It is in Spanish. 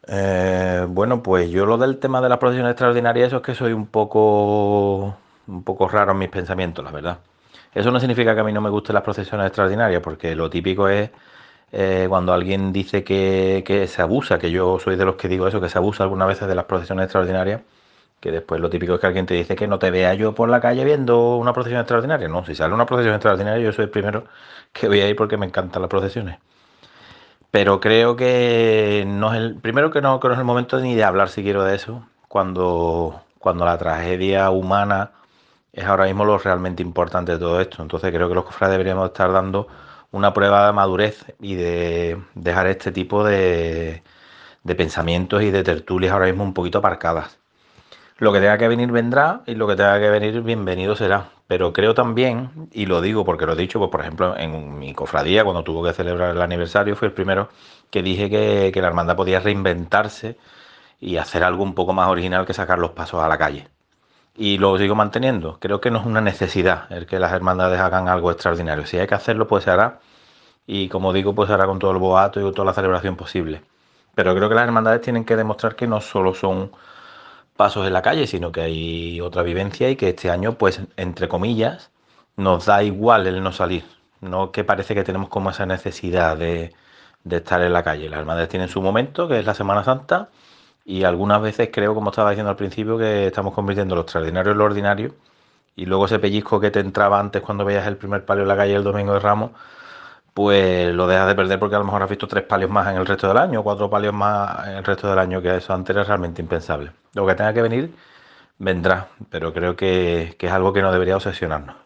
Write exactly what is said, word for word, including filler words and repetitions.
Eh, bueno, pues yo lo del tema de las procesiones extraordinarias, eso es que soy un poco, un poco raro en mis pensamientos, la verdad. Eso no significa que a mí no me gusten las procesiones extraordinarias, porque lo típico es eh, cuando alguien dice que, que se abusa, que yo soy de los que digo eso, que se abusa algunas veces de las procesiones extraordinarias, que después lo típico es que alguien te dice que no te vea yo por la calle viendo una procesión extraordinaria. No, si sale una procesión extraordinaria, yo soy el primero que voy a ir porque me encantan las procesiones. Pero creo que no es el. Primero que no, que no es el momento ni de hablar siquiera de eso. Cuando, cuando la tragedia humana es ahora mismo lo realmente importante de todo esto. Entonces creo que los cofrades deberíamos estar dando una prueba de madurez y de dejar este tipo de, de pensamientos y de tertulias ahora mismo un poquito aparcadas. Lo que tenga que venir vendrá y lo que tenga que venir bienvenido será. Pero creo también, y lo digo porque lo he dicho, pues por ejemplo en mi cofradía cuando tuvo que celebrar el aniversario fui el primero que dije que, que la hermandad podía reinventarse y hacer algo un poco más original que sacar los pasos a la calle. Y lo sigo manteniendo. Creo que no es una necesidad el que las hermandades hagan algo extraordinario. Si hay que hacerlo, pues se hará. Y como digo, pues se hará con todo el boato y con toda la celebración posible. Pero creo que las hermandades tienen que demostrar que no solo son pasos en la calle, sino que hay otra vivencia y que este año, pues, entre comillas, nos da igual el no salir. No que parece que tenemos como esa necesidad de, de estar en la calle. Las hermandades tienen su momento, que es la Semana Santa, y algunas veces creo, como estaba diciendo al principio, que estamos convirtiendo lo extraordinario en lo ordinario, y luego ese pellizco que te entraba antes cuando veías el primer palio en la calle el domingo de Ramos, pues lo dejas de perder porque a lo mejor has visto tres palios más en el resto del año, cuatro palios más en el resto del año, que eso antes era realmente impensable. Lo que tenga que venir, vendrá, pero creo que, que es algo que no debería obsesionarnos.